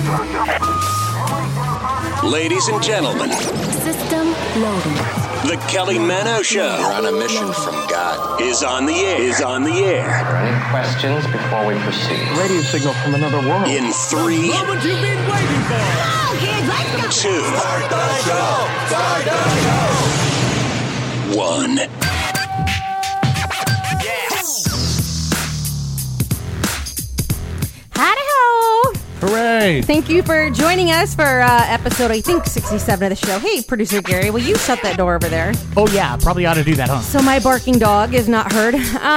Ladies and gentlemen, system loading. the Kelly Mano Show. We're on a mission from God. Is on the air. Are there any questions before we proceed? Radio signal from another world. In 3, Moment you've been waiting for. Oh, kids, let's go. 2, Start the show! Start the show! 1. Howdy-ho. Hooray! Thank you for joining us for episode, I think, 67 of the show. Hey, producer Gary, will you shut that door over there? Oh, yeah, probably ought to do that, huh? So my barking dog is not heard.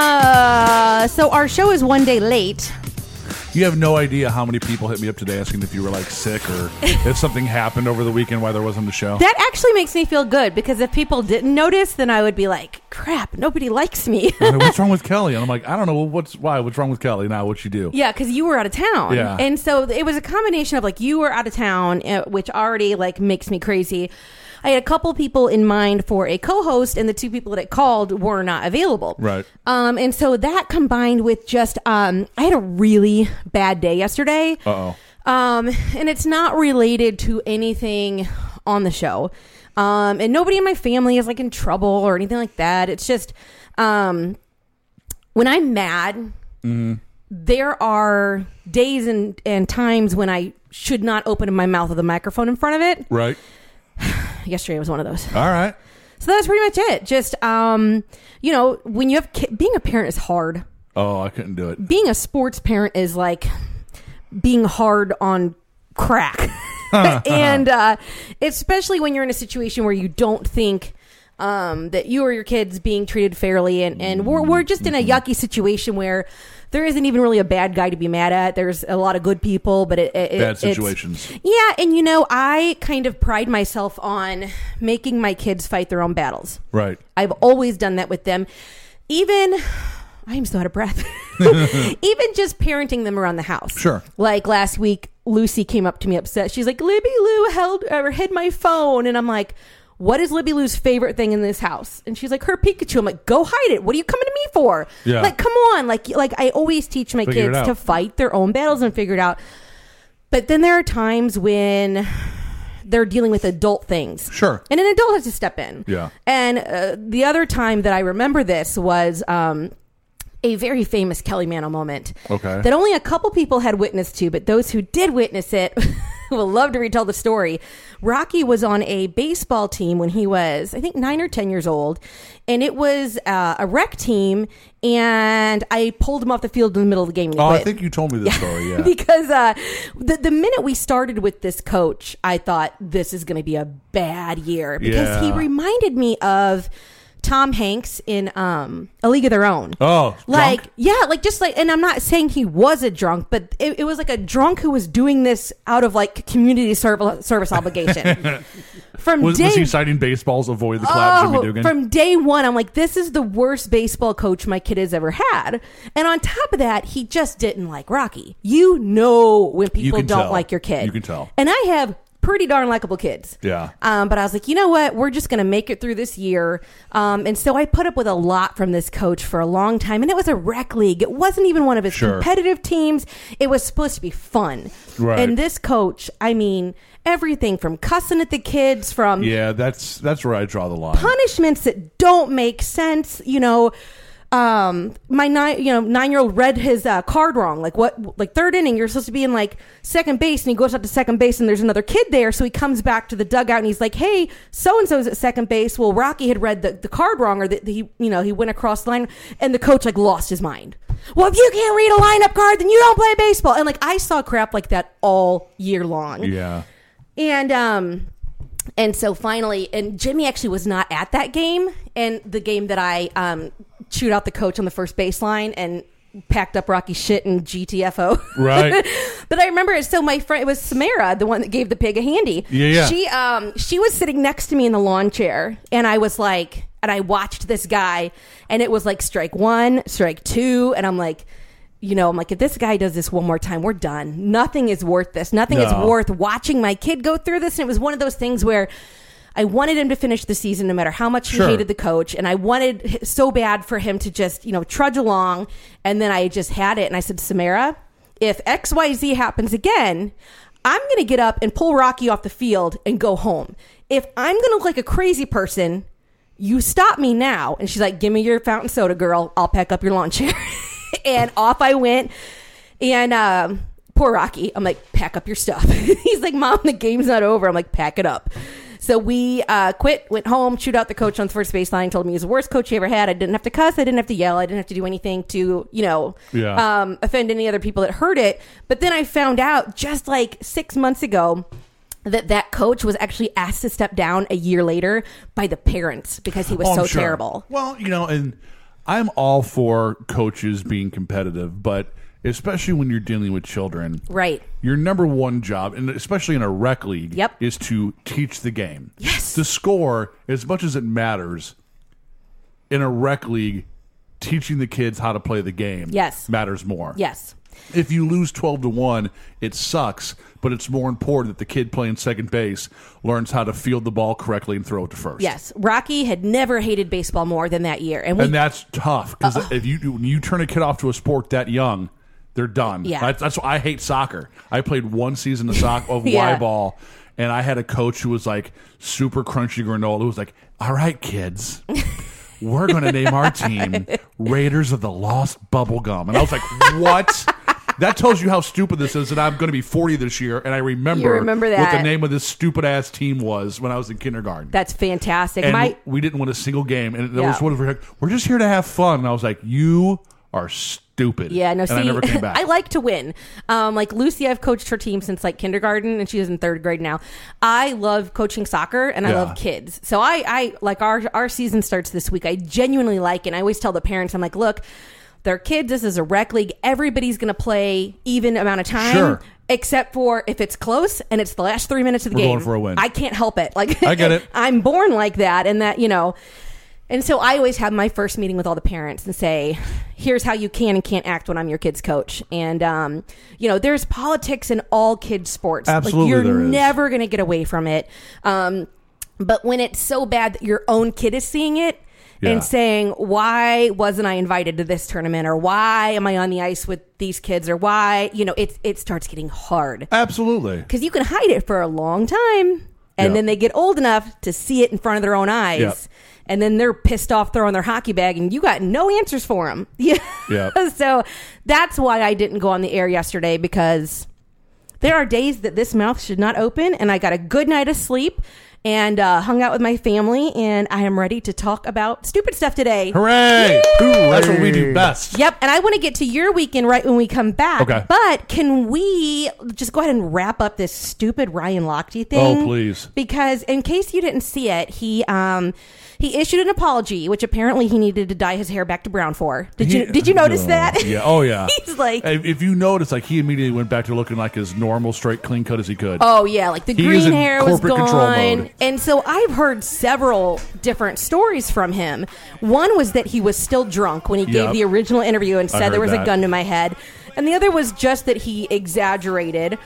So our show is one day late. You have no idea how many people hit me up today asking if you were like sick or if something happened over the weekend why there wasn't a show. That actually makes me feel good because if people didn't notice, then I would be like, crap, nobody likes me. Like, what's wrong with Kelly? And I'm like, I don't know. What's wrong with Kelly? Now, what'd she do? Yeah, because you were out of town. Yeah. And so it was a combination of like you were out of town, which already like makes me crazy. I had a couple people in mind for a co-host, and the two people that I called were not available. Right. And so that combined with just, I had a really bad day yesterday. Uh-oh. And it's not related to anything on the show. And nobody in my family is like in trouble or anything like that. It's just, when I'm mad, there are days and times when I should not open my mouth with a microphone in front of it. Right. Yesterday was one of those. All right. So that's pretty much it. Just, you know, when you have being a parent is hard. Oh, I couldn't do it. Being a sports parent is like being hard on crack. And especially when you're in a situation where you don't think that you or your kids being treated fairly. And we're just in a yucky situation where there isn't even really a bad guy to be mad at. There's a lot of good people, but Bad situations. Yeah, and you know, I kind of pride myself on making my kids fight their own battles. Right. I've always done that with them. Even, I am so out of breath. Even just parenting them around the house. Sure. Like last week, Lucy came up to me upset. She's like, Libby Lou hid my phone. And I'm like, what is Libby Lou's favorite thing in this house? And she's like, her Pikachu. I'm like, go hide it. What are you coming to me for? Yeah. Like, come on. Like I always teach my Figure it kids out. to fight their own battles and figure it out. But then there are times when they're dealing with adult things. Sure. And an adult has to step in. Yeah. And the other time that I remember this was a very famous Kelly Mano moment. Okay. That only a couple people had witnessed to, but those who did witness it will love to retell the story. Rocky was on a baseball team when he was, I think, 9 or 10 years old. And it was a rec team. And I pulled him off the field in the middle of the game. Oh, I think you told me this story, yeah. Because the minute we started with this coach, I thought this is going to be a bad year. Because he reminded me of Tom Hanks in A League of Their Own. Oh, like drunk? Yeah, like just like, and I'm not saying he was a drunk, but it was like a drunk who was doing this out of like community service obligation. Was he citing baseballs? Avoid the clap, Jimmy Dugan. From day one, I'm like, this is the worst baseball coach my kid has ever had. And on top of that, he just didn't like Rocky. You know when people don't like your kid. You can tell. And I have pretty darn likable kids. Yeah. But I was like, you know what? We're just going to make it through this year. And so I put up with a lot from this coach for a long time. And it was a rec league. It wasn't even one of his competitive teams. It was supposed to be fun. Right. And this coach, I mean, everything from cussing at the kids, from that's where I draw the line. punishments that don't make sense. You know, my 9-year-old read his card wrong. Like third inning, you're supposed to be in like second base, and he goes up to second base, and there's another kid there. So he comes back to the dugout, and he's like, "Hey, so and so's at second base." Well, Rocky had read the card wrong, or that he went across the line, and the coach like lost his mind. Well, if you can't read a lineup card, then you don't play baseball. And like I saw crap like that all year long. Yeah. And so finally, and Jimmy actually was not at that game, and the game that I chewed out the coach on the first baseline and packed up Rocky's shit in GTFO. Right. But I remember it. So my friend, it was Samara, the one that gave the pig a handy. Yeah. She was sitting next to me in the lawn chair, and I was like, and I watched this guy, and it was like strike one, strike two, and I'm like, if this guy does this one more time, we're done. Nothing is worth this. Nothing is worth watching my kid go through this. And it was one of those things where I wanted him to finish the season no matter how much he hated the coach. And I wanted so bad for him to just, trudge along. And then I just had it. And I said, Samara, if XYZ happens again, I'm going to get up and pull Rocky off the field and go home. If I'm going to look like a crazy person, you stop me now. And she's like, give me your fountain soda, girl. I'll pack up your lawn chair. And off I went. And poor Rocky, I'm like, pack up your stuff. He's like, Mom, the game's not over. I'm like, pack it up. So we quit, went home, chewed out the coach on the first baseline, told me he was the worst coach he ever had. I didn't have to cuss. I didn't have to yell. I didn't have to do anything to, offend any other people that heard it. But then I found out just like 6 months ago that coach was actually asked to step down a year later by the parents because he was so terrible. Well, and I'm all for coaches being competitive, but especially when you're dealing with children. Right. Your number one job, and especially in a rec league, Yep. is to teach the game. Yes. The score, as much as it matters, in a rec league, teaching the kids how to play the game matters more. Yes. If you lose 12-1, it sucks, but it's more important that the kid playing second base learns how to field the ball correctly and throw it to first. Yes. Rocky had never hated baseball more than that year. And that's tough, because when you turn a kid off to a sport that young, they're done. Yeah. That's why I hate soccer. I played one season of Y ball, and I had a coach who was like super crunchy granola who was like, all right, kids, we're going to name our team Raiders of the Lost Bubblegum. And I was like, what? That tells you how stupid this is, and I'm going to be 40 this year, and I remember that. what the name of this stupid-ass team was when I was in kindergarten. That's fantastic. And we didn't win a single game, and there was one of them, we're just here to have fun. And I was like, you are stupid. Yeah, no, and I never came back. I like to win. Like Lucy, I've coached her team since like kindergarten, and she is in third grade now. I love coaching soccer, and I love kids. So I like our season starts this week. I genuinely like it. And I always tell the parents, I'm like, look, they're kids. This is a rec league. Everybody's going to play even amount of time. Sure. Except for if it's close and it's the last 3 minutes of the game. We're going for a win. I can't help it. Like I get it. I'm born like that, and that, And so I always have my first meeting with all the parents and say, here's how you can and can't act when I'm your kid's coach. And, there's politics in all kids' sports. Absolutely, like, there you're is. never going to get away from it. But when it's so bad that your own kid is seeing it and saying, why wasn't I invited to this tournament? Or why am I on the ice with these kids? Or why, it starts getting hard. Absolutely. Because you can hide it for a long time. And then they get old enough to see it in front of their own eyes. Yep. And then they're pissed off throwing their hockey bag, and you got no answers for them. Yeah. So that's why I didn't go on the air yesterday, because there are days that this mouth should not open, and I got a good night of sleep and hung out with my family, and I am ready to talk about stupid stuff today. Hooray! Yay! That's what we do best. Yep, and I want to get to your weekend right when we come back. Okay. But can we just go ahead and wrap up this stupid Ryan Lochte thing? Oh, please. Because in case you didn't see it, he issued an apology, which apparently he needed to dye his hair back to brown for. Did you notice that? Yeah. Oh, yeah. He's like, if you notice, like, he immediately went back to looking like his normal, straight, clean cut as he could. oh yeah, like the He is green in hair was corporate control gone. mode. And so I've heard several different stories from him. One was that he was still drunk when he gave the original interview and said there was a gun to my head. And the other was just that he exaggerated.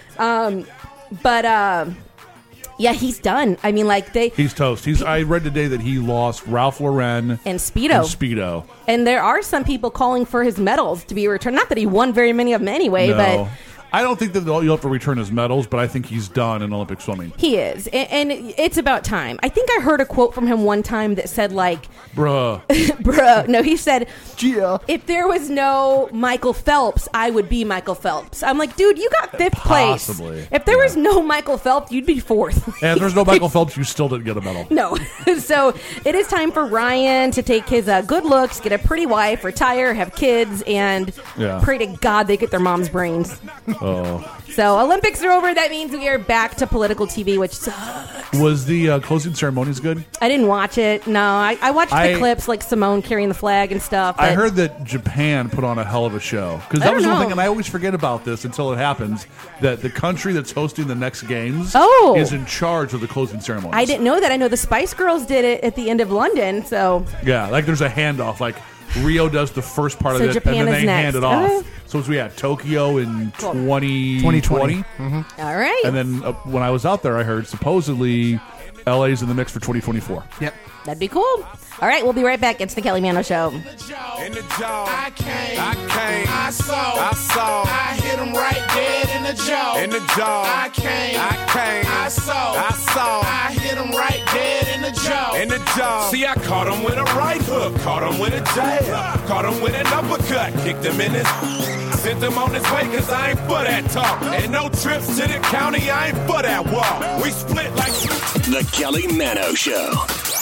Yeah, he's done. I mean, like he's toast. I read today that he lost Ralph Lauren and Speedo. And there are some people calling for his medals to be returned. Not that he won very many of them anyway, but I don't think that you'll have to return his medals, but I think he's done in Olympic swimming. He is. And it's about time. I think I heard a quote from him one time that said, like, bruh. No, he said, Gia, if there was no Michael Phelps, I would be Michael Phelps. I'm like, dude, you got fifth place. If there was no Michael Phelps, you'd be fourth. And if there's no Michael Phelps, you still didn't get a medal. No. So it is time for Ryan to take his good looks, get a pretty wife, retire, have kids, and pray to God they get their mom's brains. Oh. So Olympics are over. That means we are back to political TV, which sucks. Was the closing ceremonies good? I didn't watch it. No, I watched the clips, like Simone carrying the flag and stuff. I heard that Japan put on a hell of a show. Because that was one thing, and I always forget about this until it happens, that the country that's hosting the next games is in charge of the closing ceremonies. I didn't know that. I know the Spice Girls did it at the end of London. So yeah, like there's a handoff. Like Rio does the first part of it, Japan and then is they next. hand it off. So as we had Tokyo in 2020. Mm-hmm. All right. And then when I was out there, I heard supposedly LA's in the mix for 2024. Yep. That'd be cool. All right, we'll be right back. It's the Kelly Mano Show. In the jaw, I came, I saw, I hit him right dead in the jaw. jaw. In the jaw. I came. I saw. I hit him right dead in the jaw. In the jaw. See, I caught him with a right hook, caught him with a jab, caught him with an uppercut, kicked him in his. Sent him on his way, cause I ain't for that talk. And no trips to the county, I ain't for that walk. We split like. The Kelly Mano Show.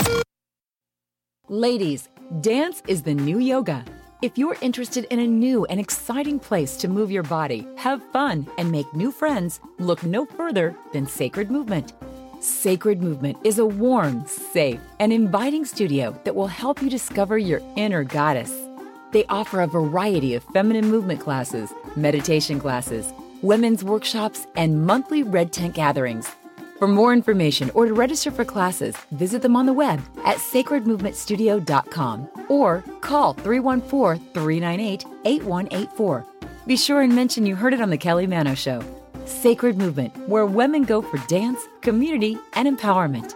Ladies, dance is the new yoga. If you're interested in a new and exciting place to move your body, have fun, and make new friends, look no further than Sacred Movement. Sacred Movement is a warm, safe, and inviting studio that will help you discover your inner goddess. They offer a variety of feminine movement classes, meditation classes, women's workshops, and monthly red tent gatherings. For more information or to register for classes, visit them on the web at sacredmovementstudio.com or call 314-398-8184. Be sure and mention you heard it on The Kelly Mano Show. Sacred Movement, where women go for dance, community, and empowerment.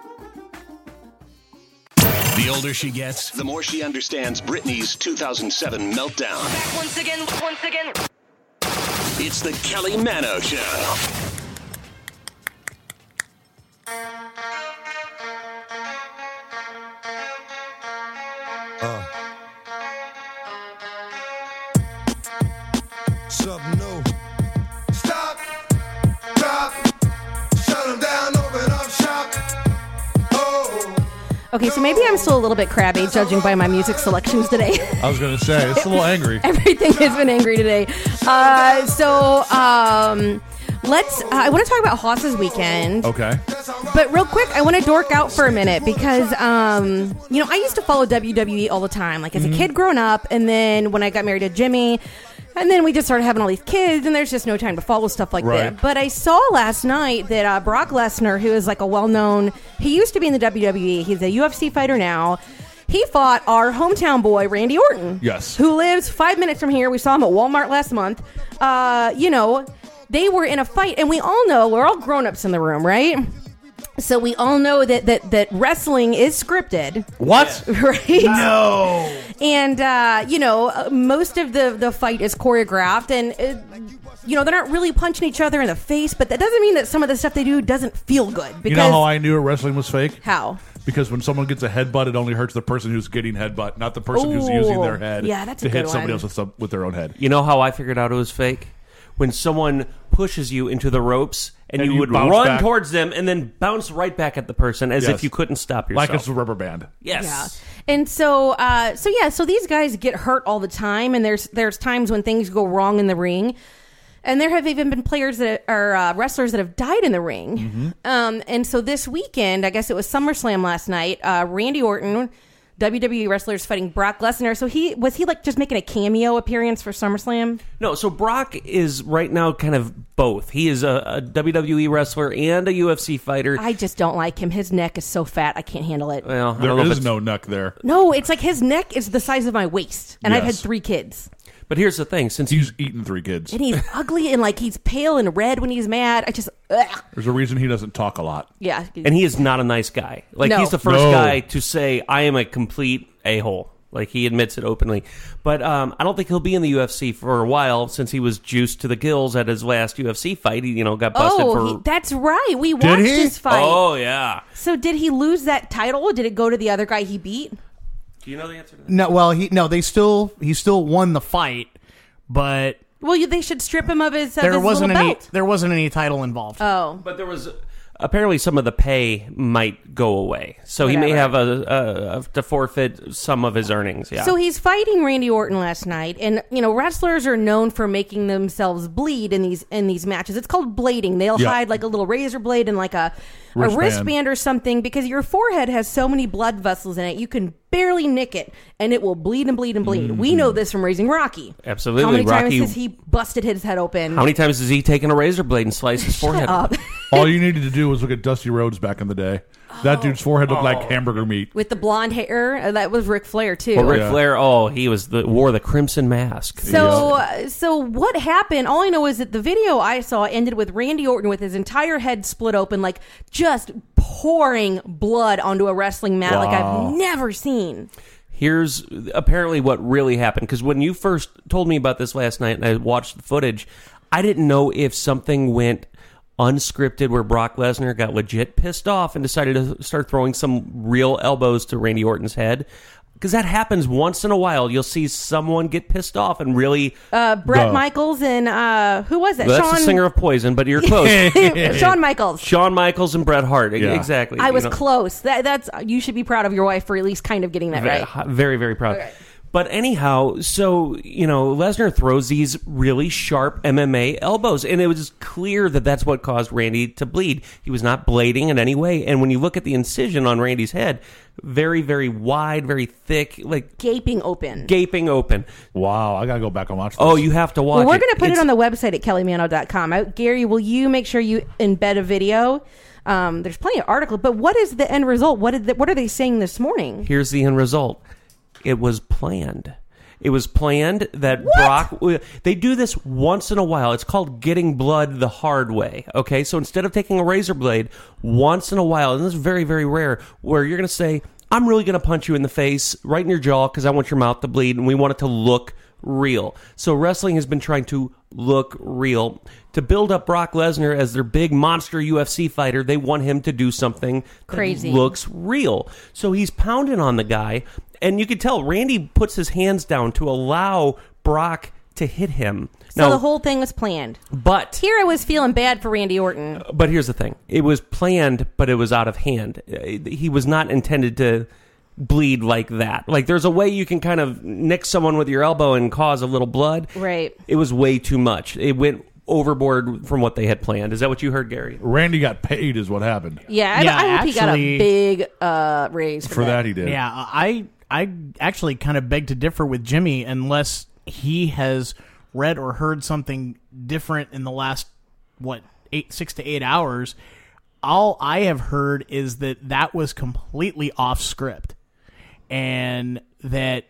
The older she gets, the more she understands Britney's 2007 meltdown. Back once again. It's the Kelly Mano Show. Something new. Stop, drop, shut them down, open up shop. Oh. Okay, so maybe I'm still a little bit crabby, judging by my music selections today. I was going to say, it's a little angry. Everything has been angry today. Let's. I want to talk about Haas's weekend. Okay. But real quick, I want to dork out for a minute because, I used to follow WWE all the time, like as a kid growing up, and then when I got married to Jimmy, and then we just started having all these kids, and there's just no time to follow stuff like that. But I saw last night that Brock Lesnar, who is like a well-known, he used to be in the WWE, he's a UFC fighter now. He fought our hometown boy, Randy Orton. Yes. Who lives 5 minutes from here. We saw him at Walmart last month. They were in a fight, and we all know, we're all grown-ups in the room, right? So we all know that wrestling is scripted. What? Right? No. And, most of the fight is choreographed, and, they're not really punching each other in the face, but that doesn't mean that some of the stuff they do doesn't feel good. Because, you know how I knew wrestling was fake? How? Because when someone gets a headbutt, it only hurts the person who's getting headbutt, not the person who's using their head that's to a hit good somebody one. else with their own head. You know how I figured out it was fake? When someone pushes you into the ropes and you would bounce run back. towards them and then bounce right back at the person as if you couldn't stop yourself. Like it's a rubber band. Yes. Yeah. And so these guys get hurt all the time, and there's times when things go wrong in the ring. And there have even been players that are wrestlers that have died in the ring. And so this weekend, I guess it was SummerSlam last night, Randy Orton, WWE wrestlers fighting Brock Lesnar. So was he like just making a cameo appearance for SummerSlam? No, so Brock is right now kind of both. He is a WWE wrestler and a UFC fighter. I just don't like him. His neck is so fat, I can't handle it. Well, There is no neck there. No, it's like his neck is the size of my waist. And I've had Yes. 3 kids. But here's the thing, since He's eaten 3 kids. And he's ugly and like he's pale and red when he's mad. I just, ugh. There's a reason he doesn't talk a lot. Yeah. and he is not a nice guy. Like No. he's the first No. guy to say I am a complete a-hole. Like he admits it openly. But I don't think he'll be in the UFC for a while since he was juiced to the gills at his last UFC fight. He, got busted for that's right. We watched he? his fight. Oh yeah. So did he lose that title or did it go to the other guy he beat? Do you know the answer to that? No, well, he still won the fight, but Well, they should strip him of his there wasn't little any belt. there wasn't any title involved. Oh. But there was apparently some of the pay might go away, so he may have to forfeit some of his earnings. Yeah. So he's fighting Randy Orton last night, and wrestlers are known for making themselves bleed in these matches. It's called blading. They'll hide like a little razor blade and like a wristband or something because your forehead has so many blood vessels in it, you can barely nick it, and it will bleed and bleed and bleed. Mm-hmm. We know this from Raising Rocky. Absolutely. How many times Rocky- has he busted his head open? How many times has he taken a razor blade and sliced his forehead up. All you needed to do was look at Dusty Rhodes back in the day. That dude's forehead looked like hamburger meat. With the blonde hair, that was Ric Flair too. Well, Ric Flair, he wore the crimson mask. So what happened? All I know is that the video I saw ended with Randy Orton with his entire head split open, like just pouring blood onto a wrestling mat like I've never seen. Here's apparently what really happened, because when you first told me about this last night and I watched the footage, I didn't know if something went unscripted where Brock Lesnar got legit pissed off and decided to start throwing some real elbows to Randy Orton's head. Because that happens once in a while. You'll see someone get pissed off and really... Brett Michaels and... who was that? Well, that's the singer of Poison, but you're close. Shawn Michaels. Shawn Michaels and Bret Hart. Yeah. Exactly. I was close. That's you should be proud of your wife for at least kind of getting that right. Very, very proud. Okay. But anyhow, so, Lesnar throws these really sharp MMA elbows, and it was clear that that's what caused Randy to bleed. He was not blading in any way, and when you look at the incision on Randy's head, very, very wide, very thick, like... Gaping open. Wow, I gotta go back and watch this. Oh, you have to watch it. Well, we're going to put it on the website at kellymano.com. Gary, will you make sure you embed a video? There's plenty of articles, but what is the end result? What are they saying this morning? Here's the end result. It was planned. It was planned that Brock... They do this once in a while. It's called getting blood the hard way. Okay? So instead of taking a razor blade, once in a while, and this is very, very rare, where you're going to say, I'm really going to punch you in the face, right in your jaw, because I want your mouth to bleed, and we want it to look real. So wrestling has been trying to look real. To build up Brock Lesnar as their big monster UFC fighter, they want him to do something crazy that looks real. So he's pounding on the guy, and you can tell Randy puts his hands down to allow Brock to hit him. So the whole thing was planned. But here I was feeling bad for Randy Orton. But here's the thing. It was planned, but it was out of hand. He was not intended to bleed like that. Like, there's a way you can kind of nick someone with your elbow and cause a little blood. Right. It was way too much. It went overboard from what they had planned. Is that what you heard, Gary? Randy got paid is what happened. Yeah, I hope he got a big raise for that. He did. Yeah, I actually kind of beg to differ with Jimmy unless he has read or heard something different in the last, 6 to 8 hours. All I have heard is that was completely off script. And that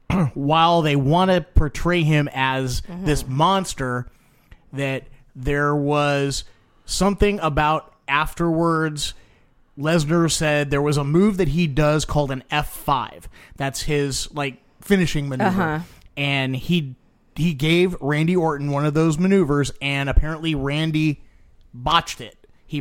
while they want to portray him as this monster, that there was something about afterwards. Lesnar said there was a move that he does called an F5. That's his finishing maneuver. And he gave Randy Orton one of those maneuvers, and apparently Randy botched it. He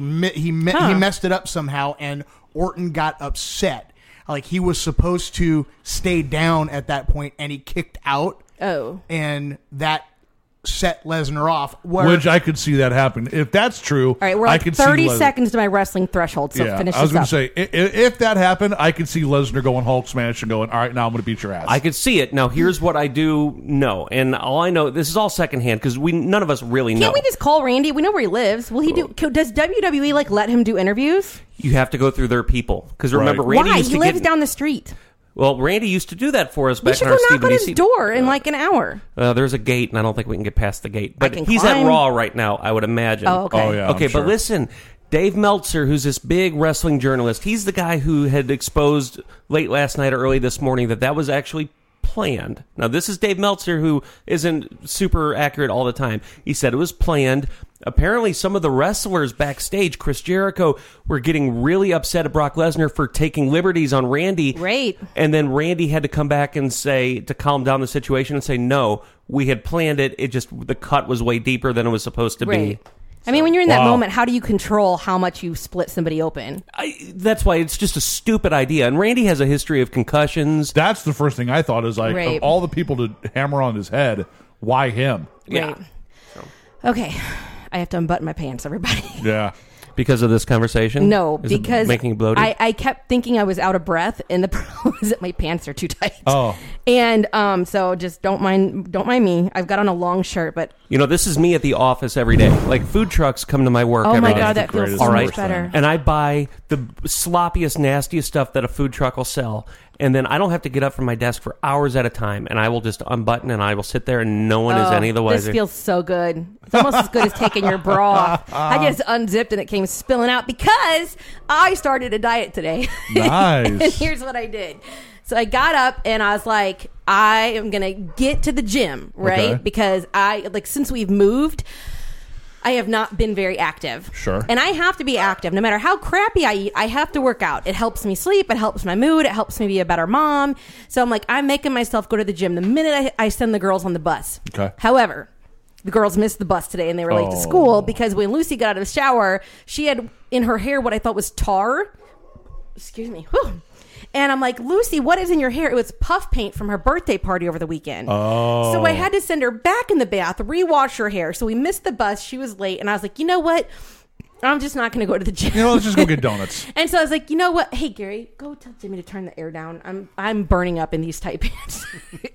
messed it up somehow, and Orton got upset. Like, he was supposed to stay down at that point, and he kicked out. Oh. And that set Lesnar off. Which I could see that happen. If that's true, all right, we're like 30 seconds to my wrestling threshold, so finish this up. I was going to say, if that happened, I could see Lesnar going Hulk smash and going, all right, now I'm going to beat your ass. I could see it. Now, here's what I do know. And all I know, this is all secondhand, because none of us really know. Can't we just call Randy? We know where he lives. Will he do? Does WWE let him do interviews? You have to go through their people. Because remember, Randy Why? He lives down the street. Well, Randy used to do that for us back in our Stephen E. We should go knock on his door in like an hour. There's a gate, and I don't think we can get past the gate. But he's at Raw right now, I would imagine. Oh, okay. Oh, yeah, okay, but listen, Dave Meltzer, who's this big wrestling journalist, he's the guy who had exposed late last night or early this morning that was actually planned. Now, this is Dave Meltzer, who isn't super accurate all the time. He said it was planned. Apparently, some of the wrestlers backstage, Chris Jericho, were getting really upset at Brock Lesnar for taking liberties on Randy. Right. And then Randy had to come back and say, to calm down the situation and say, no, we had planned it. It just, the cut was way deeper than it was supposed to be. I mean, when you're in that moment, how do you control how much you split somebody open? That's why it's just a stupid idea. And Randy has a history of concussions. That's the first thing I thought is of all the people to hammer on his head, why him? Right. Yeah. Okay. I have to unbutton my pants, everybody. Yeah. Because of this conversation? No, because making you bloated? I kept thinking I was out of breath, and the problem is that my pants are too tight. Oh. And so just don't mind me. I've got on a long shirt, but... this is me at the office every day. Like, food trucks come to my work every day. Oh, my God, that feels so much better. And I buy the sloppiest, nastiest stuff that a food truck will sell. And then I don't have to get up from my desk for hours at a time. And I will just unbutton and I will sit there and no one is any of the wiser. This feels so good. It's almost as good as taking your bra off. I just unzipped and it came spilling out because I started a diet today. Nice. And here's what I did. So I got up and I was like, I am going to get to the gym, right? Okay. Because since we've moved, I have not been very active. Sure. And I have to be active. No matter how crappy I eat, I have to work out. It helps me sleep. It helps my mood. It helps me be a better mom. So I'm making myself go to the gym the minute I send the girls on the bus. Okay. However, the girls missed the bus today and they were late to school because when Lucy got out of the shower, she had in her hair what I thought was tar. Excuse me. Whew. And I'm like, Lucy, what is in your hair? It was puff paint from her birthday party over the weekend. Oh. So I had to send her back in the bath, rewash her hair. So we missed the bus. She was late. And I was like, you know what? I'm just not going to go to the gym. Let's just go get donuts. And so I was like, you know what? Hey, Gary, go tell Jimmy to turn the air down. I'm burning up in these tight pants.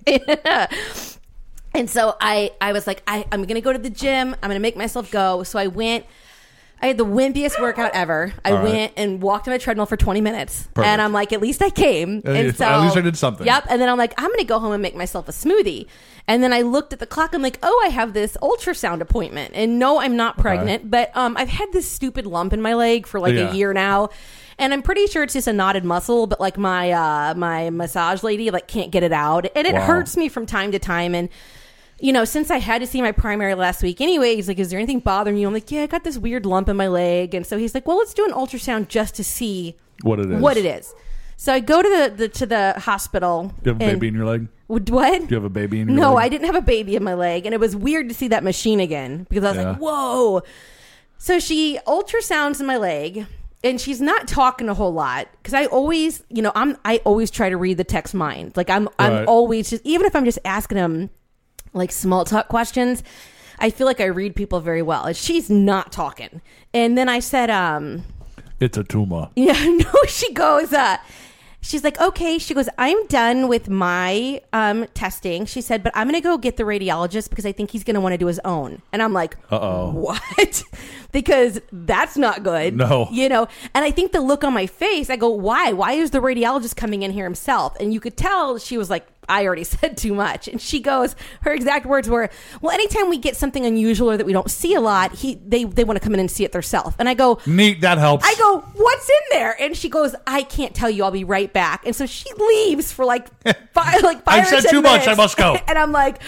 And so I was like, I'm going to go to the gym. I'm going to make myself go. So I went. I had the wimpiest workout ever. I went and walked on a treadmill for 20 minutes. Perfect. And I'm like, at least I came. And so, at least I did something. Yep. And then I'm like, I'm going to go home and make myself a smoothie. And then I looked at the clock. I'm like, oh, I have this ultrasound appointment. And no, I'm not pregnant. But I've had this stupid lump in my leg for like a year now. And I'm pretty sure it's just a knotted muscle. But like my massage lady like can't get it out. And it hurts me from time to time. And since I had to see my primary last week anyway, he's like, is there anything bothering you? I'm like, yeah, I got this weird lump in my leg. And so he's like, well, let's do an ultrasound just to see what it is. So I go to the hospital. Do you have a baby in your leg? What? Do you have a baby in your leg? No, I didn't have a baby in my leg. And it was weird to see that machine again because I was like, whoa. So she ultrasounds in my leg. And she's not talking a whole lot because I always, I always try to read the tech's mind. Like I'm always just, even if I'm just asking him like small talk questions, I feel like I read people very well. And she's not talking. And then I said, it's a tumor. Yeah, no, she goes, she's like, okay. She goes, I'm done with my testing. She said, but I'm going to go get the radiologist because I think he's going to want to do his own. And I'm like, what? Because that's not good. No. And I think the look on my face, I go, why? Why is the radiologist coming in here himself? And you could tell she was like, I already said too much. And she goes, her exact words were, well, anytime we get something unusual or that we don't see a lot, they want to come in and see it themselves. And I go, neat, that helps. I go, what's in there? And she goes, I can't tell you. I'll be right back. And so she leaves for like five I said too much. I must go. And I'm like,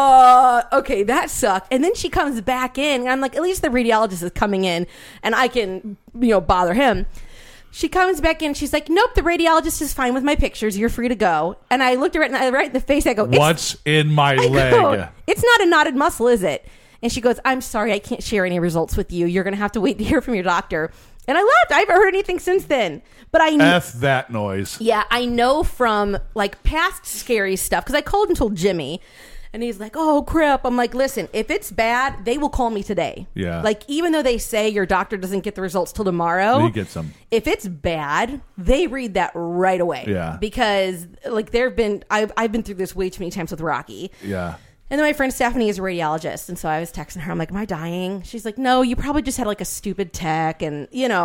okay, that sucked. And then she comes back in. And I'm like, at least the radiologist is coming in and I can, bother him. She comes back in. She's like, nope, the radiologist is fine with my pictures. You're free to go. And I looked her right in the face. I go, what's in my leg? It's not a knotted muscle, is it? And she goes, I'm sorry, I can't share any results with you. You're going to have to wait to hear from your doctor. And I left. I haven't heard anything since then. But F that noise. Yeah, I know from like past scary stuff because I called and told Jimmy. And he's like, oh, crap. I'm like, listen, if it's bad, they will call me today. Yeah. Like, even though they say your doctor doesn't get the results till tomorrow. He gets them. If it's bad, they read that right away. Yeah. Because, like, I've been through this way too many times with Rocky. Yeah. And then my friend Stephanie is a radiologist. And so I was texting her. I'm like, am I dying? She's like, no, you probably just had, like, a stupid tech. And,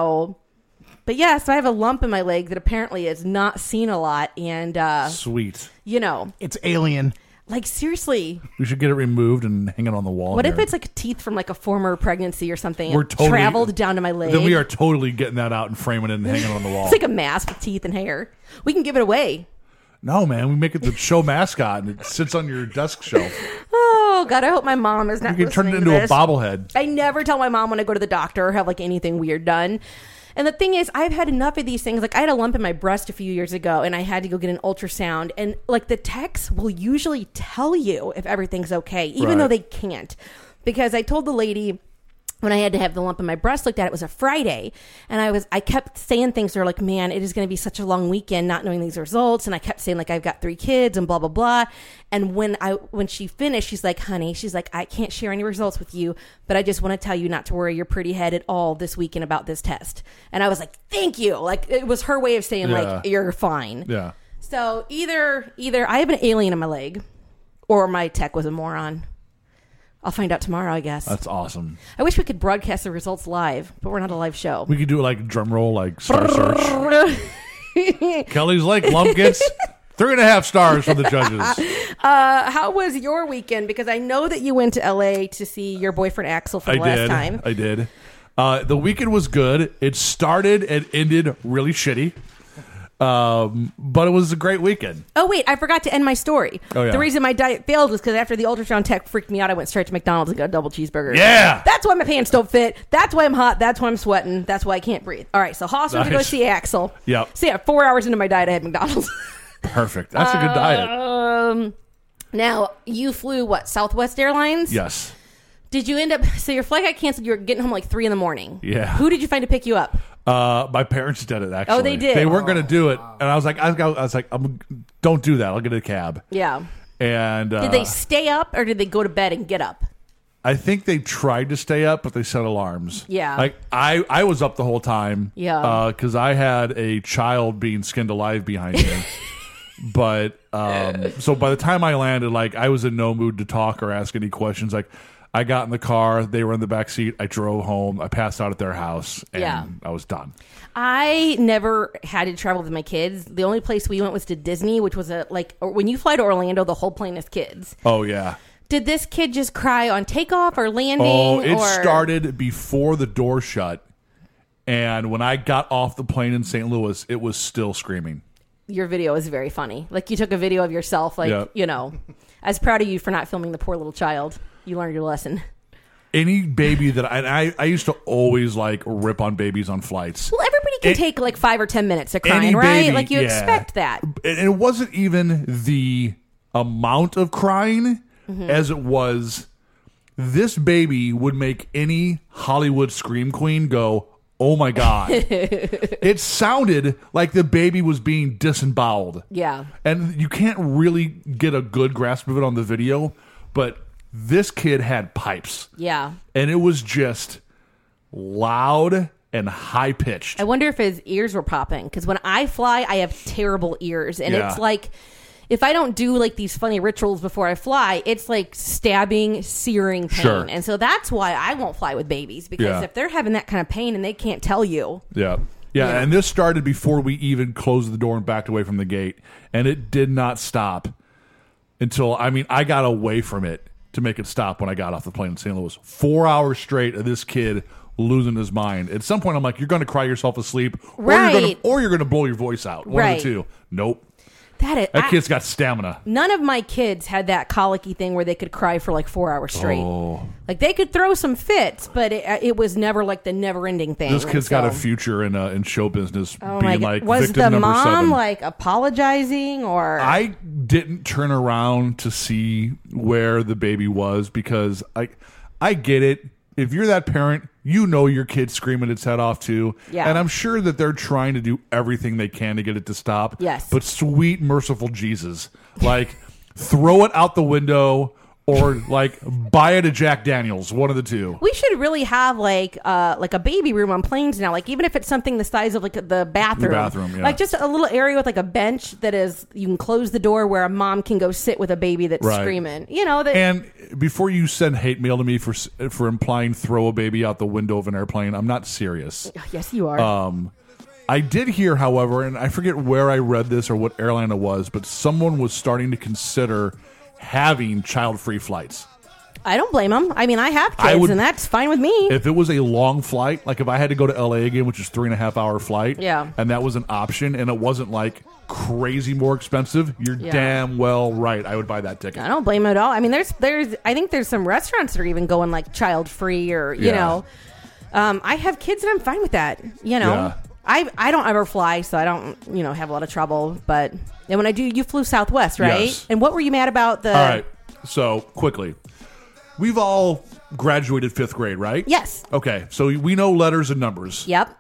But, yeah, so I have a lump in my leg that apparently is not seen a lot. And, sweet. It's alien. Like, seriously. We should get it removed and hang it on the wall. What here. if it's like teeth from like a former pregnancy or something? We're totally traveled down to my leg. Then we are totally getting that out and framing it and hanging it on the wall. It's like a mask with teeth and hair. We can give it away. No, man. We make it the show mascot and it sits on your desk shelf. Oh, God. I hope my mom is not You can turn it into a bobblehead. I never tell my mom when I go to the doctor or have like anything weird done. And the thing is, I've had enough of these things. Like, I had a lump in my breast a few years ago, and I had to go get an ultrasound. And, like, the techs will usually tell you if everything's okay, even though they can't. Because I told the lady when I had to have the lump in my breast looked at, it was a Friday. And I kept saying things to her like, man, it is going to be such a long weekend not knowing these results. And I kept saying, like, I've got 3 kids and blah, blah, blah. And when she finished, she's like, honey, she's like, I can't share any results with you, but I just want to tell you not to worry your pretty head at all this weekend about this test. And I was like, thank you. Like, it was her way of saying, like, you're fine. Yeah. So either I have an alien in my leg or my tech was a moron. I'll find out tomorrow, I guess. That's awesome. I wish we could broadcast the results live, but we're not a live show. We could do it like drum roll, like Star Search. Kelly's Lake lump gets 3.5 stars from the judges. How was your weekend? Because I know that you went to LA to see your boyfriend Axel for the last time. I did. The weekend was good. It started and ended really shitty. But it was a great weekend. Oh, wait, I forgot to end my story. Oh, yeah. The reason my diet failed was because after the ultrasound tech freaked me out, I went straight to McDonald's and got a double cheeseburger. Yeah! That's why my pants don't fit. That's why I'm hot. That's why I'm sweating. That's why I can't breathe. All right, so Hoss went to go see Axel. Yep. So yeah, 4 hours into my diet, I had McDonald's. Perfect. That's a good diet. Now, you flew, what, Southwest Airlines? Yes. Did you end up? So your flight got canceled. You were getting home like 3 a.m. Yeah. Who did you find to pick you up? My parents did it, actually. Oh, they did? They weren't going to do it. And I was like, don't do that. I'll get a cab. Yeah. And did they stay up or did they go to bed and get up? I think they tried to stay up, but they set alarms. Yeah. Like I was up the whole time. Yeah. Because I had a child being skinned alive behind me. But so by the time I landed, like I was in no mood to talk or ask any questions. Like I got in the car, they were in the back seat. I drove home. I passed out at their house, and I was done. I never had to travel with my kids. The only place we went was to Disney, which was when you fly to Orlando, the whole plane is kids. Oh yeah. Did this kid just cry on takeoff or landing? Oh, it started before the door shut, and when I got off the plane in St. Louis, it was still screaming. Your video is very funny. Like you took a video of yourself, like I was proud of you for not filming the poor little child. You learned your lesson. Any baby that I used to always like rip on babies on flights. Well, everybody can take like 5 or 10 minutes of crying, right? Like you expect that. And it wasn't even the amount of crying as it was. This baby would make any Hollywood scream queen go, "Oh my God." It sounded like the baby was being disemboweled. Yeah. And you can't really get a good grasp of it on the video, but this kid had pipes. Yeah. And it was just loud and high pitched. I wonder if his ears were popping, because when I fly, I have terrible ears. And it's like, if I don't do like these funny rituals before I fly, it's like stabbing, searing pain. Sure. And so that's why I won't fly with babies, because if they're having that kind of pain and they can't tell you. Yeah. Yeah. And this started before we even closed the door and backed away from the gate. And it did not stop until, I got away from it to make it stop when I got off the plane in St. Louis. 4 hours straight of this kid losing his mind. At some point, I'm like, you're going to cry yourself asleep, or you're going to blow your voice out. One of the two. Nope. That kid's got stamina. None of my kids had that colicky thing where they could cry for like 4 hours straight. Oh. Like they could throw some fits, but it was never like the never-ending thing. This kid's got a future in show business. Oh being like was victim the mom 7. Like apologizing or? I didn't turn around to see where the baby was, because I get it. If you're that parent, you know your kid's screaming its head off too. Yeah. And I'm sure that they're trying to do everything they can to get it to stop. Yes. But sweet, merciful Jesus. Like, throw it out the window or, like, buy it a Jack Daniels. One of the two. We should really have, like a baby room on planes now. Like, even if it's something the size of, like, the bathroom. The bathroom, yeah. Like, just a little area with, like, a bench that is, you can close the door where a mom can go sit with a baby that's screaming. You know, and before you send hate mail to me for implying throw a baby out the window of an airplane, I'm not serious. Yes, you are. I did hear, however, and I forget where I read this or what airline it was, but someone was starting to consider having child-free flights. I don't blame them. I mean, I have kids, and that's fine with me. If it was a long flight, like if I had to go to LA again, which is 3.5 hour flight, and that was an option, and it wasn't like crazy more expensive, you're damn well right. I would buy that ticket. I don't blame them at all. I mean, there's I think there's some restaurants that are even going like child-free, or you know. I have kids, and I'm fine with that. You know. Yeah. I don't ever fly, so I don't, have a lot of trouble. But and when I do, you flew Southwest, right? Yes. And what were you mad about? All right. So quickly, we've all graduated 5th grade, right? Yes. Okay. So we know letters and numbers. Yep.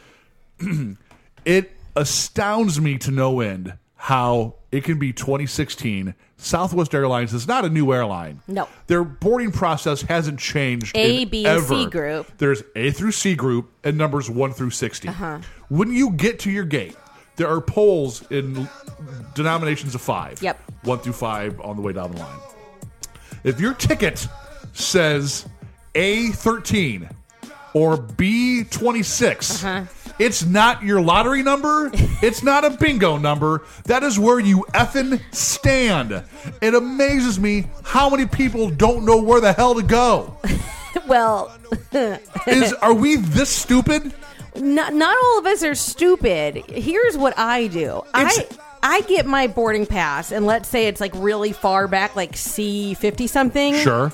It astounds me to no end how it can be 2016. Southwest Airlines is not a new airline. No. Their boarding process hasn't changed. A, B, and C group. There's A through C group and numbers 1 through 60. Uh-huh. When you get to your gate, there are polls in denominations of 5. Yep. 1 through 5 on the way down the line. If your ticket says A13 or B26, it's not your lottery number. It's not a bingo number. That is where you effing stand. It amazes me how many people don't know where the hell to go. Well, are we this stupid? Not all of us are stupid. Here's what I do. I get my boarding pass, and let's say it's like really far back, like C50 something. Sure.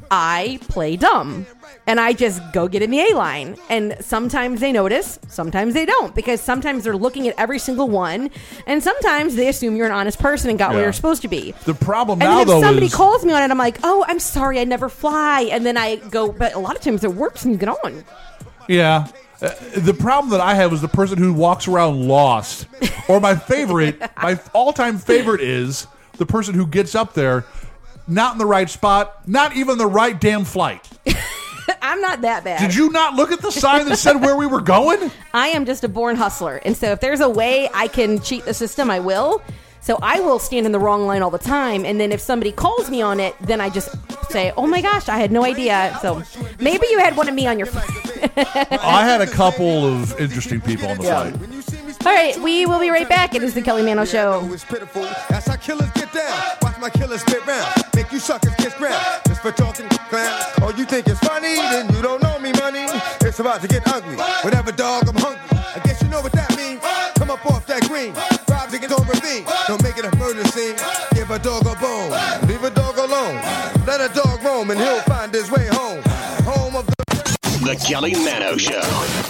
I play dumb. And I just go get in the A line. And sometimes they notice, sometimes they don't. Because sometimes they're looking at every single one. And sometimes they assume you're an honest person and got where you're supposed to be. The problem and now, then if though, somebody is... calls me on it, I'm like, oh, I'm sorry, I never fly. And then I go, but a lot of times it works and you get on. Yeah. The problem that I have is the person who walks around lost. Or my all-time favorite is the person who gets up there, not in the right spot, not even the right damn flight. I'm not that bad. Did you not look at the sign that said where we were going? I am just a born hustler. And so if there's a way I can cheat the system, I will. So I will stand in the wrong line all the time. And then if somebody calls me on it, then I just say, oh my gosh, I had no idea. So maybe you had one of me on your flight. I had a couple of interesting people on the flight. All right, we will be right back. It is the Kelly Mano Show. It's pitiful. That's how killers get down. Watch my killers spit round. Make you suckers kiss ground. Just for talking clown. Oh, you think it's funny? Then you don't know me, money. It's about to get ugly. Whatever, dog, I'm hungry. I guess you know what that means. Come up off that green. Rob, digging on ravine. Don't make it a murder scene. Give a dog a bone. Leave a dog alone. Let a dog roam and he'll find his way home. Home of The Kelly Mano Show.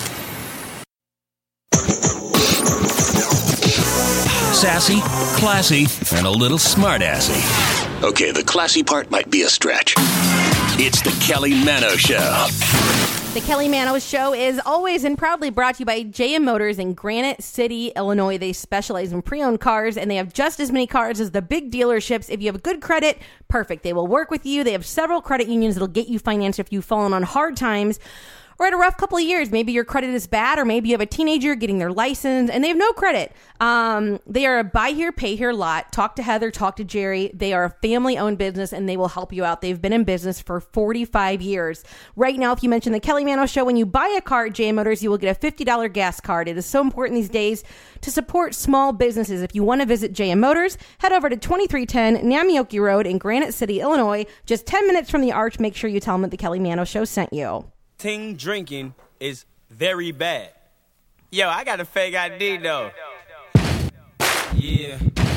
Sassy, classy, and a little smart-assy. Okay, the classy part might be a stretch. It's the Kelly Mano Show. The Kelly Mano Show is always and proudly brought to you by JM Motors in Granite City, Illinois. They specialize in pre-owned cars, and they have just as many cars as the big dealerships. If you have good credit, perfect. They will work with you. They have several credit unions that will get you financed if you've fallen on hard times or had a rough couple of years. Maybe your credit is bad, or maybe you have a teenager getting their license and they have no credit. They are a buy here, pay here lot. Talk to Heather, talk to Jerry. They are a family-owned business and they will help you out. They've been in business for 45 years. Right now, if you mention the Kelly Mano Show, when you buy a car at JM Motors, you will get a $50 gas card. It is so important these days to support small businesses. If you want to visit JM Motors, head over to 2310 Namioki Road in Granite City, Illinois. Just 10 minutes from the Arch. Make sure you tell them that the Kelly Mano Show sent you. Ting drinking is very bad. Yo, I got a fake ID though. Yeah.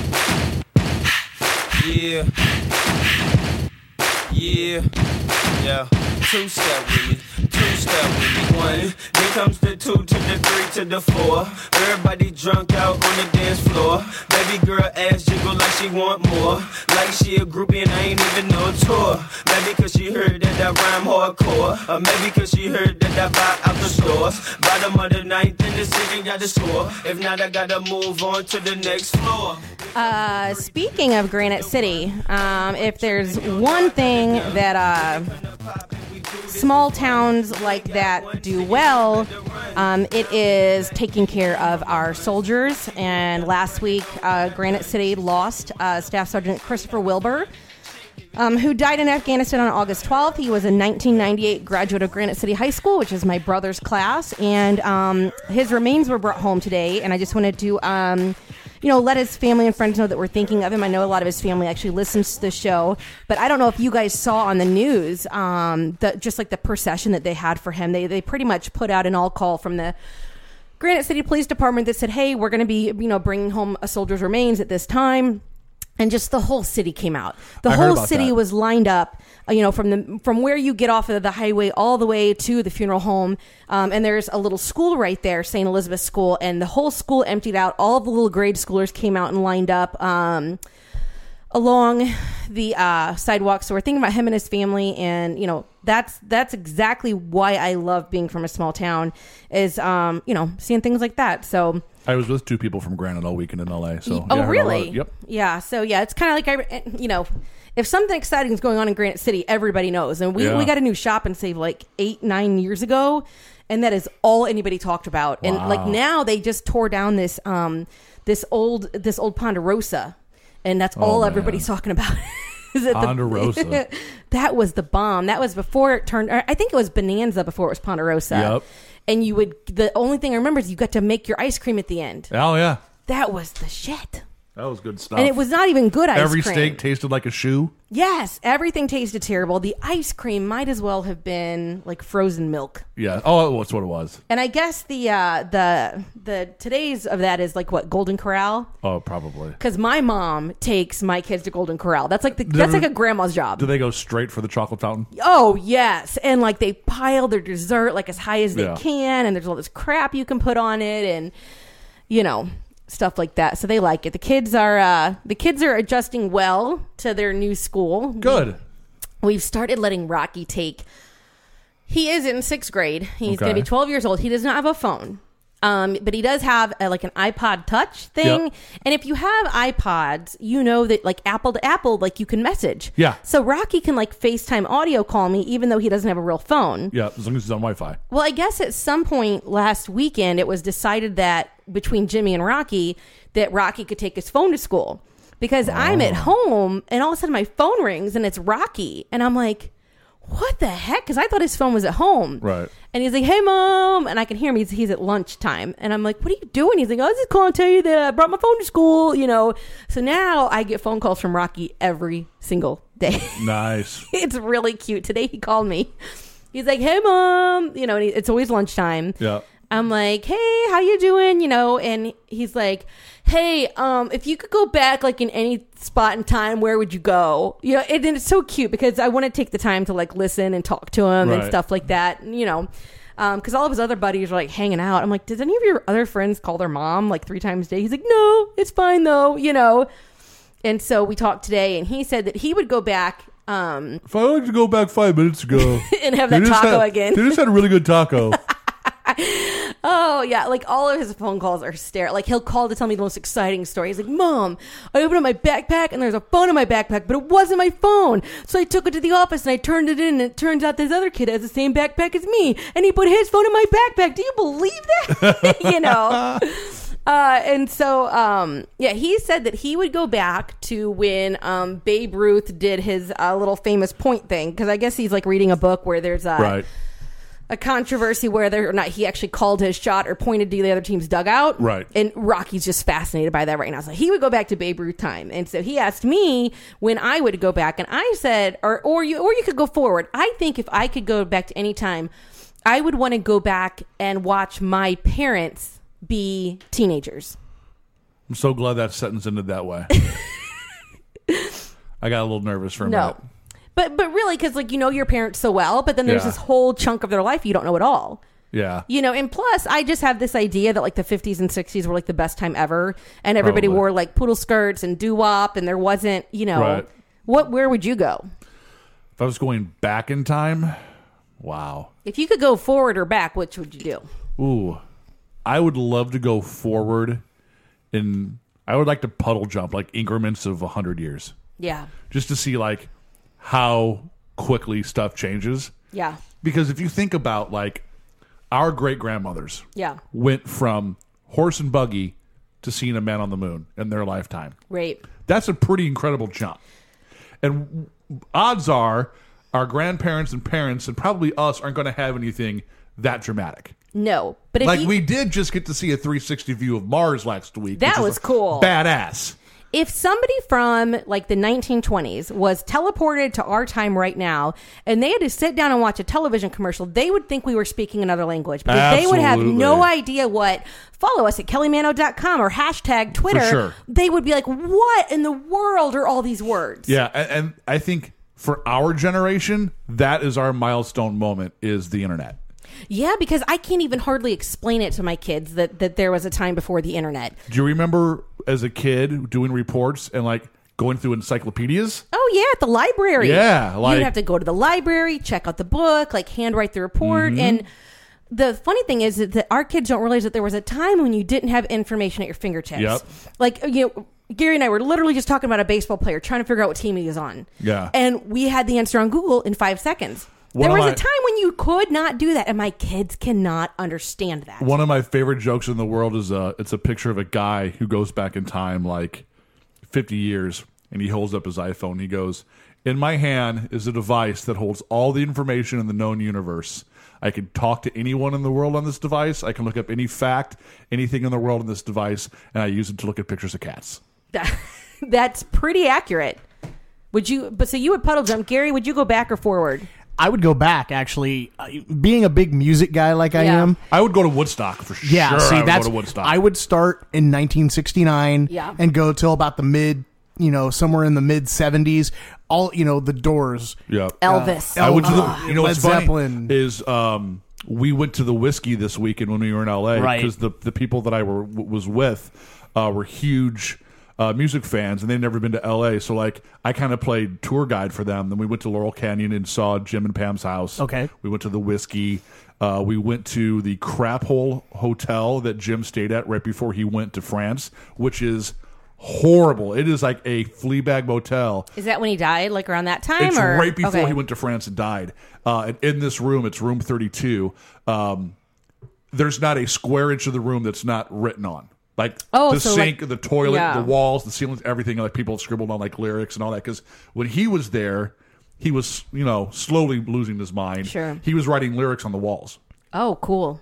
Yeah. Yeah. Yeah. Two-step with me. Two-step with me. One. Then comes the 2 to the 3 to the 4. Everybody drunk out on the dance floor. Baby girl ass jiggle like she want more. Like she a groupie and I ain't even no tour. Maybe cause she heard that I rhyme hardcore. Or maybe cause she heard that I buy out the stores. Bottom of the ninth in the city got the score. If not, I gotta move on to the next floor. Speaking of Granite City, if there's one thing that small towns like that do well, it is taking care of our soldiers. And last week, Granite City lost Staff Sergeant Christopher Wilbur, who died in Afghanistan on August 12th. He was a 1998 graduate of Granite City High School, which is my brother's class. And his remains were brought home today. And I just wanted to let his family and friends know that we're thinking of him. I know a lot of his family actually listens to the show, but I don't know if you guys saw on the news, just like the procession that they had for him. They pretty much put out an all call from the Granite City Police Department that said, hey, we're going to be, bringing home a soldier's remains at this time. And just the whole city came out. The whole city was lined up, from where you get off of the highway all the way to the funeral home. And there's a little school right there, St. Elizabeth School. And the whole school emptied out. All of the little grade schoolers came out and lined up along the sidewalk. So we're thinking about him and his family. And, that's exactly why I love being from a small town is, seeing things like that. So I was with 2 people from Granite all weekend in LA. So really? Yep. Yeah. So it's kind of like if something exciting is going on in Granite City, everybody knows. And we got a new shop and save like 8-9 years ago, and that is all anybody talked about. Wow. And like now they just tore down this old Ponderosa, and that's all everybody's talking about. Ponderosa. That was the bomb. That was before it turned. I think it was Bonanza before it was Ponderosa. Yep. And the only thing I remember is you got to make your ice cream at the end. Oh, yeah. That was the shit. That was good stuff. And it was not even good ice Every cream. steak tasted like a shoe. Yes, everything tasted terrible. The ice cream might as well have been like frozen milk. Yeah. Oh, that's what it was. And I guess the today's of that is like what, Golden Corral? Oh, probably. Because my mom takes my kids to Golden Corral. That's like like a grandma's job. Do they go straight for the chocolate fountain? Oh yes, and like they pile their dessert like as high as they Yeah. can, and there's all this crap you can put on it, and stuff like that. So they like it. The kids are adjusting well to their new school. Good. We've started letting Rocky take. He is in 6th grade. He's going to be 12 years old. He does not have a phone. But he does have like an iPod Touch thing. Yep. And if you have iPods, you know that like Apple to Apple, like you can message. Yeah. So Rocky can like FaceTime audio call me even though he doesn't have a real phone. Yeah, as long as he's on Wi-Fi. Well, I guess at some point last weekend, it was decided that between Jimmy and Rocky, that Rocky could take his phone to school. Because I'm at home and all of a sudden my phone rings and it's Rocky. And I'm like, what the heck? Because I thought his phone was at home. Right. And he's like, hey, Mom. And I can hear him. He's at lunchtime. And I'm like, what are you doing? He's like, I was just calling to tell you that I brought my phone to school, So now I get phone calls from Rocky every single day. Nice. It's really cute. Today he called me. He's like, hey, Mom. And it's always lunchtime. Yeah. I'm like, hey, how you doing? And he's like, hey, if you could go back like in any spot in time, where would you go? And it's so cute because I want to take the time to like listen and talk to him and Right. stuff like that. Because all of his other buddies are like hanging out. I'm like, does any of your other friends call their mom like 3 times a day? He's like, no, it's fine though, And so we talked today, and he said that he would go back. If I like to go back 5 minutes ago And have that taco again. They just had a really good taco. Oh yeah, like all of his phone calls are hysterical. Like he'll call to tell me the most exciting story. He's like, Mom, I opened up my backpack and there's a phone in my backpack, but it wasn't my phone. So I took it to the office and I turned it in, and it turns out this other kid has the same backpack as me, and he put his phone in my backpack. Do you believe that? And so, he said that he would go back to when Babe Ruth did his little famous point thing, because I guess he's like reading a book where there's Right. a controversy whether or not he actually called his shot or pointed to the other team's dugout. Right. And Rocky's just fascinated by that right now. So he would go back to Babe Ruth time. And so he asked me when I would go back, and I said, or you could go forward. I think if I could go back to any time, I would want to go back and watch my parents be teenagers. I'm so glad that sentence ended that way. I got a little nervous for a minute. But really, because like your parents so well, but then there's Yeah. this whole chunk of their life you don't know at all. Yeah. And plus, I just have this idea that like the 50s and 60s were like the best time ever, and everybody Probably. wore like poodle skirts and doo-wop, and there wasn't, Right. where would you go? If I was going back in time, wow. If you could go forward or back, which would you do? Ooh. I would love to go forward I would like to puddle jump like increments of 100 years. Yeah. Just to see like how quickly stuff changes. Yeah. Because if you think about like our great grandmothers Yeah. went from horse and buggy to seeing a man on the moon in their lifetime. Right. That's a pretty incredible jump. And odds are our grandparents and parents and probably us aren't going to have anything that dramatic. No. But if we did just get to see a 360 view of Mars last week. That which was is cool. Badass. If somebody from like the 1920s was teleported to our time right now, and they had to sit down and watch a television commercial, they would think we were speaking another language, because they would have no idea what. Follow us at kellymano.com or hashtag Twitter. For sure. They would be like, what in the world are all these words? Yeah, and I think for our generation, that is our milestone moment, is the internet. Yeah, because I can't even hardly explain it to my kids that there was a time before the internet. Do you remember as a kid doing reports and like going through encyclopedias? Oh yeah, at the library. Yeah, like you'd have to go to the library, check out the book, like handwrite the report. And the funny thing is that our kids don't realize that there was a time when you didn't have information at your fingertips. Yep. Like Gary and I were literally just talking about a baseball player trying to figure out what team he was on. Yeah. And we had the answer on Google in 5 seconds. There was a time when you could not do that, and my kids cannot understand that. One of my favorite jokes in the world is it's a picture of a guy who goes back in time like 50 years, and he holds up his iPhone. He goes, "In my hand is a device that holds all the information in the known universe. I can talk to anyone in the world on this device. I can look up any fact, anything in the world on this device, and I use it to look at pictures of cats." That's pretty accurate. Would you? But so you would puddle jump, Gary? Would you go back or forward? I would go back, actually. Being a big music guy like I am, I would go to Woodstock for sure. Yeah, see, I would that's go to Woodstock. I would start in 1969 and go till about the somewhere in the mid 70s. All the Doors, Elvis. I went to the. Led What's funny Zeppelin. is we went to the Whiskey this weekend when we were in LA because the people that I was with were huge music fans, and they'd never been to LA. So I kind of played tour guide for them. Then we went to Laurel Canyon and saw Jim and Pam's house. Okay. We went to the Whiskey. We went to the Crap Hole Hotel that Jim stayed at right before he went to France, which is horrible. It is like a Fleabag motel. Is that when he died, like around that time? It's or? right before Okay. he went to France and died. And in this room, it's room 32. There's not a square inch of the room that's not written on. Like the sink, the toilet, the walls, the ceilings, everything. Like people scribbled on like lyrics and all that. Because when he was there, he was slowly losing his mind. Sure. He was writing lyrics on the walls. Oh, cool.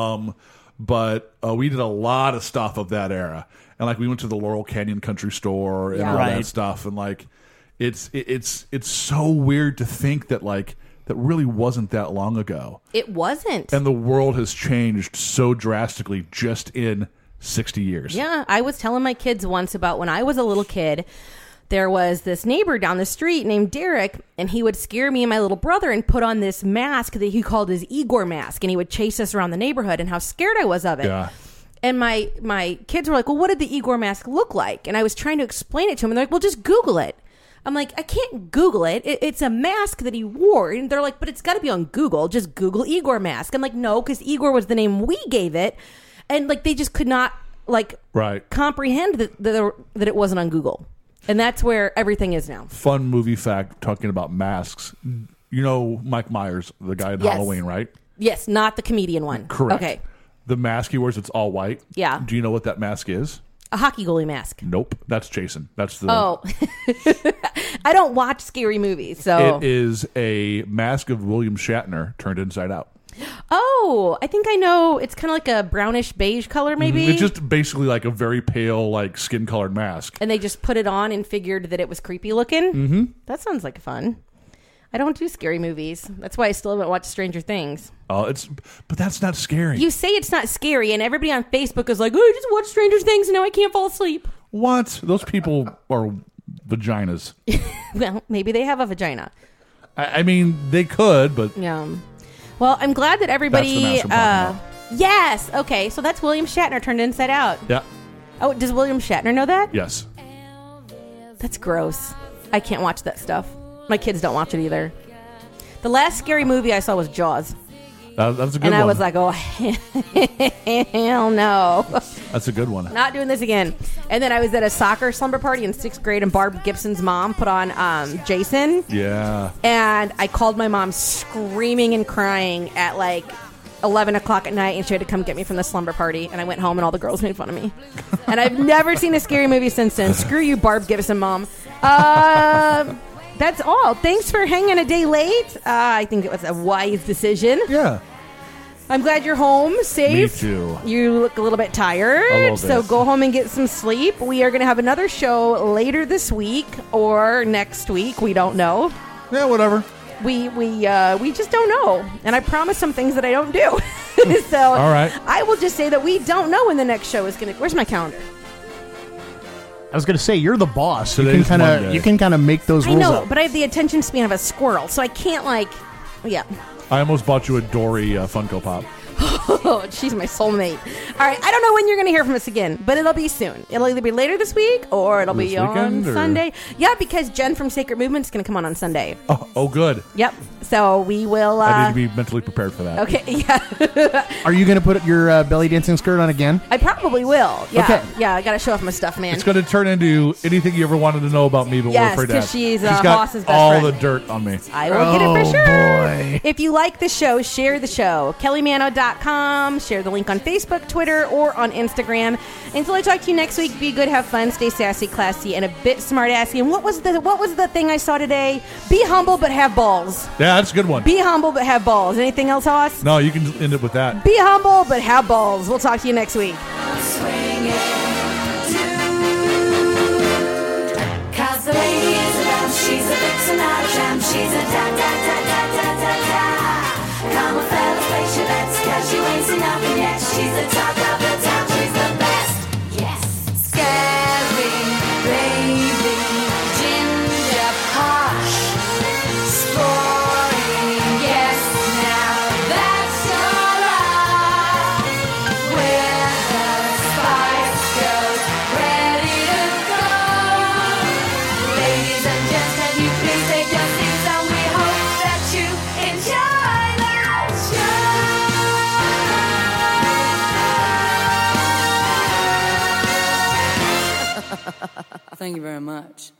But we did a lot of stuff of that era, and we went to the Laurel Canyon Country Store and all that stuff, and it's so weird to think that that really wasn't that long ago. It wasn't. And the world has changed so drastically just in 60 years. Yeah, I was telling my kids once about when I was a little kid, there was this neighbor down the street named Derek, and he would scare me and my little brother and put on this mask that he called his Igor mask, and he would chase us around the neighborhood, and how scared I was of it. Yeah. And my kids were like, well, what did the Igor mask look like? And I was trying to explain it to them, and they're like, well, just Google it. I'm like, I can't Google it. It's a mask that he wore. And they're like, but it's got to be on Google. Just Google Igor mask. I'm like, no, because Igor was the name we gave it. And they just could not comprehend that it wasn't on Google. And that's where everything is now. Fun movie fact talking about masks. You know Mike Myers, the guy in Halloween, right? Yes, not the comedian one. Correct. Okay. The mask he wears, it's all white. Yeah. Do you know what that mask is? A hockey goalie mask. Nope. That's Jason. That's the... Oh. I don't watch scary movies, so... It is a mask of William Shatner turned inside out. Oh, I think I know. It's kind of like a brownish beige color, maybe? It's just basically like a very pale, skin-colored mask. And they just put it on and figured that it was creepy looking? Mm-hmm. That sounds like fun. I don't do scary movies. That's why I still haven't watched Stranger Things. But that's not scary. You say it's not scary, and everybody on Facebook is like, oh, I just watched Stranger Things and now I can't fall asleep. What? Those people are vaginas. Well, maybe they have a vagina. I mean, they could, but... Yeah. Well, I'm glad that everybody... That's the mask I'm talking about. Yes! Okay, so that's William Shatner turned inside out. Yeah. Oh, does William Shatner know that? Yes. That's gross. I can't watch that stuff. My kids don't watch it either. The last scary movie I saw was Jaws. That was a good one. And I was like, oh, hell no. That's a good one. Not doing this again. And then I was at a soccer slumber party in 6th grade, and Barb Gibson's mom put on Jason. Yeah. And I called my mom screaming and crying at 11 o'clock at night, and she had to come get me from the slumber party. And I went home, and all the girls made fun of me. And I've never seen a scary movie since then. Screw you, Barb Gibson, mom. That's all. Thanks for hanging a day late. I think it was a wise decision. Yeah. I'm glad you're home, safe. Me too. You look a little bit tired. A little So bit. go home and get some sleep. We are going to have another show later this week or next week. We don't know. Yeah, whatever. We just don't know. And I promise some things that I don't do. So all right. I will just say that we don't know when the next show is going to... Where's my calendar? I was going to say, you're the boss. Today's Monday. You can kind of make those I rules know, up. but I have the attention span of a squirrel, so I can't yeah. I almost bought you a Dory Funko Pop. Oh, she's my soulmate. All right, I don't know when you're going to hear from us again, but it'll be soon. It'll either be later this week or it'll be on weekend, or- Sunday. Yeah, because Jen from Sacred Movement is going to come on Sunday. Oh, good. Yep. So we will... I need to be mentally prepared for that. Okay, yeah. Are you going to put your belly dancing skirt on again? I probably will. Yeah. Okay. Yeah, I got to show off my stuff, man. It's going to turn into anything you ever wanted to know about me, but Yes, we're afraid to 'cause ask. she's, got Hoss's best all friend. the dirt on me. I will get it for sure. Boy. If you like the show, share the show. KellyMano.com. Share the link on Facebook, Twitter, or on Instagram. Until I talk to you next week, be good, have fun, stay sassy, classy, and a bit smart-assy. And what was the thing I saw today? Be humble, but have balls. Yeah, that's a good one. Be humble, but have balls. Anything else, Hoss? No, you can end it with that. Be humble, but have balls. We'll talk to you next week. Swinging to a vixen, not a tramp. She's a da-da-da-da-da-da-da. Come on, fellas, place your bets, 'cause you ain't seen nothing yet. She's the talk of the town, she's the best. Yes. Scary, baby, ginger, posh, sporting, yes, now that's alright. We're the Spice Girls, ready to go. Ladies and gents, can you please take your seats, and we hope that you enjoy the show. Thank you very much.